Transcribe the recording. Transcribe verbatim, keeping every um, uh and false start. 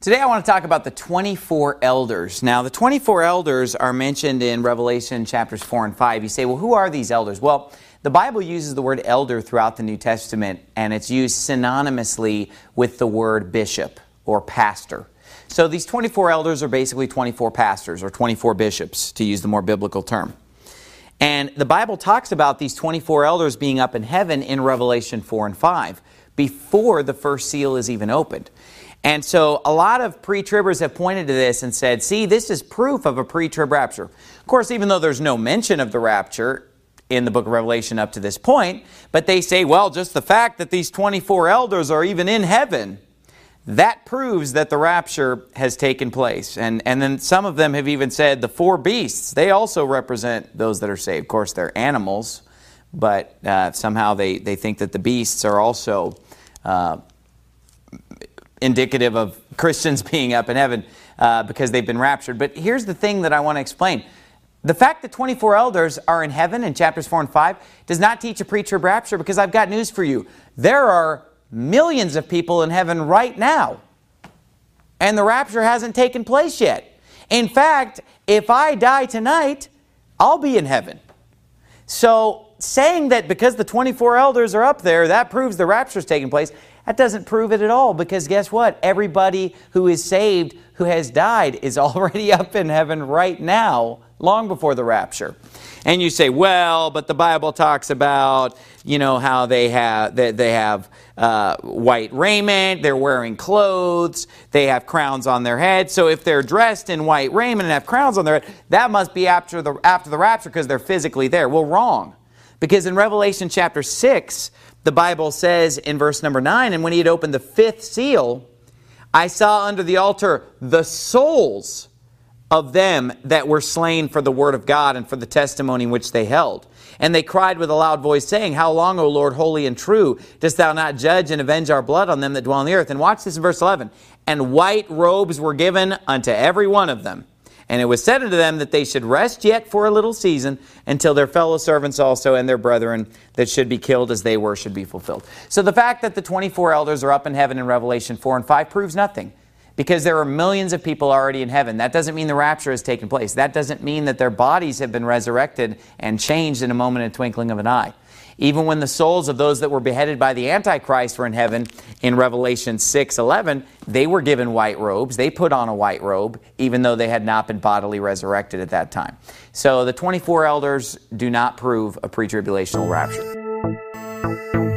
Today I want to talk about the twenty-four elders. Now, the twenty-four elders are mentioned in Revelation chapters four and five. You say, well, who are these elders? Well, the Bible uses the word elder throughout the New Testament, and it's used synonymously with the word bishop or pastor. So these twenty-four elders are basically twenty-four pastors or twenty-four bishops, to use the more biblical term. And the Bible talks about these twenty-four elders being up in heaven in Revelation four and five, before the first seal is even opened. And so a lot of pre-tribbers have pointed to this and said, see, this is proof of a pre-trib rapture. Of course, even though there's no mention of the rapture in the book of Revelation up to this point, but they say, well, just the fact that these twenty-four elders are even in heaven, that proves that the rapture has taken place. And, and then some of them have even said the four beasts, they also represent those that are saved. Of course, they're animals, but uh, somehow they, they think that the beasts are also uh, indicative of Christians being up in heaven uh, because they've been raptured. But here's the thing that I want to explain. The fact that twenty-four elders are in heaven in chapters four and five does not teach a pre-trib rapture, because I've got news for you. There are millions of people in heaven right now, and the rapture hasn't taken place yet. In fact, if I die tonight, I'll be in heaven. So saying that because the twenty-four elders are up there, that proves the rapture is taking place, that doesn't prove it at all, because guess what? Everybody who is saved, who has died, is already up in heaven right now, long before the rapture. And you say, well, but the Bible talks about, you know, how they have they, they have uh, white raiment, they're wearing clothes, they have crowns on their head. So if they're dressed in white raiment and have crowns on their head, that must be after the after the rapture, because they're physically there. Well, wrong. Because in Revelation chapter six, the Bible says in verse number nine, and when he had opened the fifth seal, I saw under the altar the souls of them that were slain for the word of God and for the testimony which they held. And they cried with a loud voice, saying, How long, O Lord, holy and true, dost thou not judge and avenge our blood on them that dwell on the earth? And watch this in verse eleven. And white robes were given unto every one of them. And it was said unto them that they should rest yet for a little season, until their fellow servants also and their brethren that should be killed as they were should be fulfilled. So the fact that the twenty-four elders are up in heaven in Revelation four and five proves nothing, because there are millions of people already in heaven. That doesn't mean the rapture has taken place. That doesn't mean that their bodies have been resurrected and changed in a moment and twinkling of an eye. Even when the souls of those that were beheaded by the Antichrist were in heaven in Revelation six eleven, they were given white robes. They put on a white robe, even though they had not been bodily resurrected at that time. So the twenty-four elders do not prove a pre-tribulational rapture.